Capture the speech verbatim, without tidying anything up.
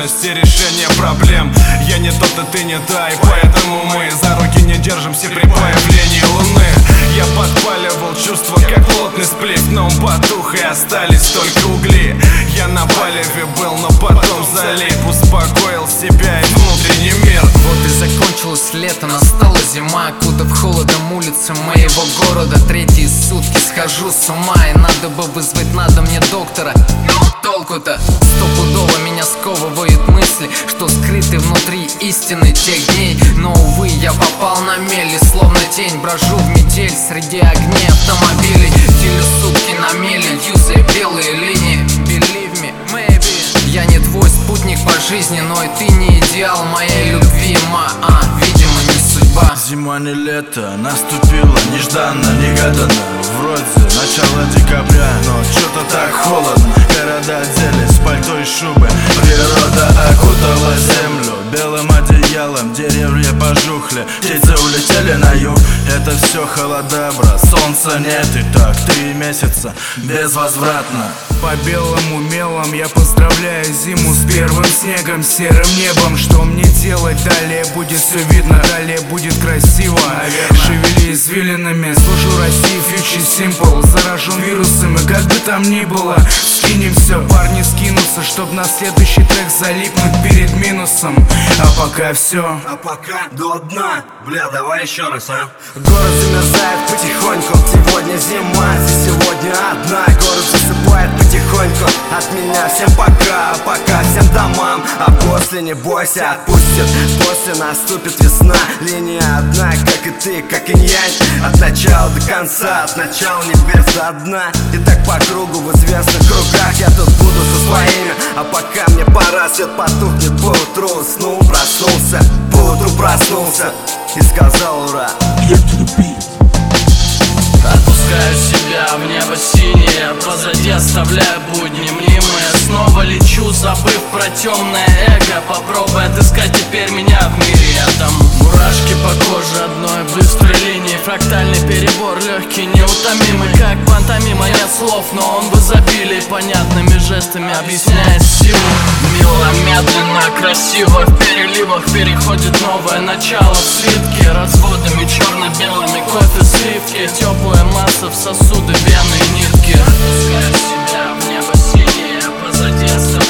возможности решения проблем. Я не тот, а ты не та, и поэтому мы за руки не держимся при появлении луны. Я подпаливал чувства, как плотный сплив, но он потух, и остались только угли. Я на палеве был, но потом залип, успокоил себя и внутренний мир. Вот и закончилось лето, настала зима, окутав холодом улицы моего города. Третьи сутки схожу с ума, и надо бы вызвать надо мне доктора. Но толку-то? Стопудово меня сковывают мысли, что скрыты внутри истины тех дней. Но, увы, я попал на мели, словно тень, брожу в метель среди огней автомобилей. Делю сутки на мели, юзая белые линии. Believe me, maybe. Я не твой спутник по жизни, но и ты не идеал моей любви, ма, а, видимо, не судьба. Зима не лето, наступила нежданно, негаданно. Вроде начало декабря, но что-то так холодно. Города оделись, пальто и шубы, природа окутала землю белым одеялом, деревья пожухли, птицы улетели на юг. Это все холода, брат, солнца нет, и так три месяца безвозвратно. По белому мелам я поздравляю зиму с первым снегом, серым небом. Что мне делать? Далее будет все видно, далее будет красиво. Шевели извилинами, слушаю Россию, Future Simple. Заражен вирусом, и как бы там ни было, скинемся, парни скинутся, чтоб на следующий трек залипнуть перед минусом. А пока все, а пока до дна. Бля, давай еще раз, а? Город замерзает потихоньку, сегодня зима, здесь сегодня одна. Город засыпает потихоньку, от меня всем пока, пока всем домам. А после не бойся, отпустит, после наступит весна. Линия одна, как и ты, как инь-янь. От начала до конца, от начала небес до дна. И так по кругу в известных кругах я тут буду со своими. А пока мне пора, свет потухнет поутру. Снул, проснулся, поутру проснулся и сказал ура. Отпускаю себя в небо синее, позади оставляю будни мнимые. Снова лечу, забыв про темное эго. Попробуй отыскать теперь меня в мире этом. Мурашки по коже одной быстрой линии. Фрактальный перебор, легкий, неутомимый. Как пантомима, нет слов, но он в изобилии. Понятными жестами объясняет силу. Мило, медленно, красиво, в переливах переходит новое начало. В свитке разводами черно-белыми, кофе, сливки. Теплая масса в сосуды, вены и нитки. Отпускаю себя в небо синее, позади оставляю